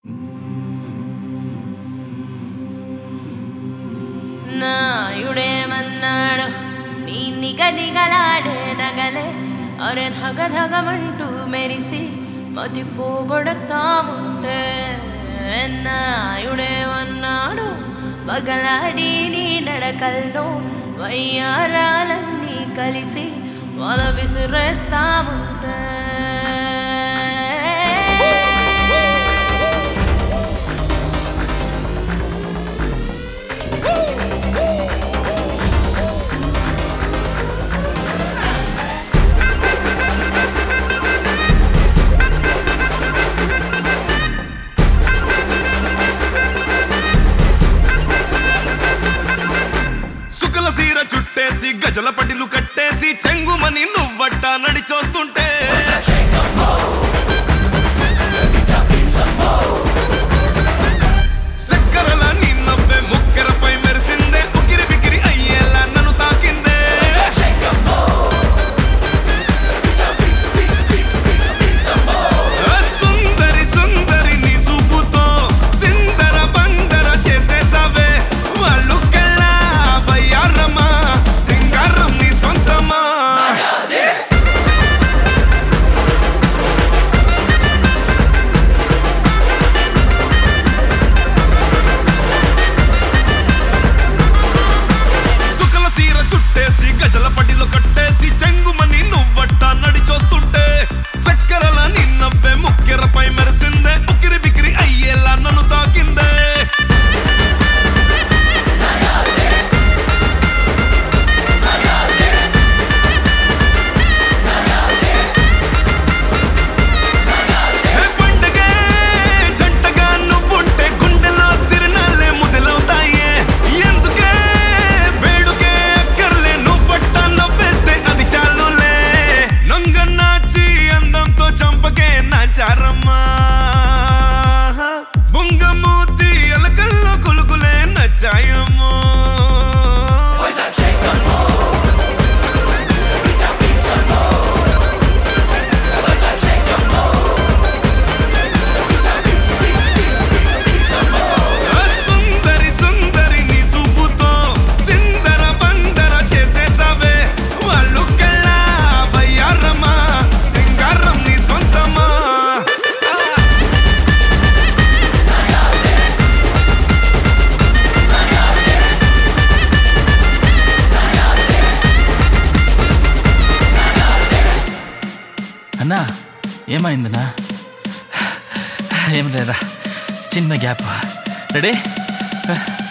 నాయుడేమన్నాడు నీ నిగనిగలాడే నగలే అరే ధగధగమంటూ మెరిసి మతి పోగొడతా ఉంటే నాయుడేమన్నాడు బగలాడి నీ నడకల్లో వయ్యారాలన్నీ కలిసి వల విసిరేస్తా ఉంటే చుట్టేసి గజల పడిలు కట్టేసి చెంగుమని నువ్వట్ట నడిచొస్తుంటే చక్కరల నీ నవ్వే ముక్కెరపై మెరిసిందే ఉకిరి బికిరి అయ్యేలా నన్ను తాకిందే సుందరి సుందరి నీ చూపుతో సిందర బందర చేసేసావే వాళ్ళు కళ్ళ బయ్యారమ్మా సింగారం నీ సొంతమా సుకల సీర చుట్టేసి గజల పడిలో కట్టేసి చెంగుమని నువ్వట్ట నడిచొస్తుంటే చక్కరల నిన్నవ్వే ముక్కెరపై మెరిసిందే ఉకిరి బికిరి అయ్యేలా నన్ను తాకిందే పండగే జంటగా నువ్వుంటే గుండెలో తిరణాలే మొదలవుతాయే ఎందుకే వేడుకే అక్కర్లే నువ్వట్ట నవ్వేస్తే అది చాలులే నొంగ నాచి అందంతో చంపకే నాచారమ్మా బొంగమూతి అలకల్లో కొలుకులే నచ్చాయమ్మో సుందరి సుందరి నీ చూపుతో సిందర బందర చేసేసావే వాళ్ళు కళ్ళ బయ్యారమ్మా సింగారం నీ సొంతమా అన్నా ఏమైందన్నా? ఏం లేదా, చిన్న గ్యాప్. రెడీ?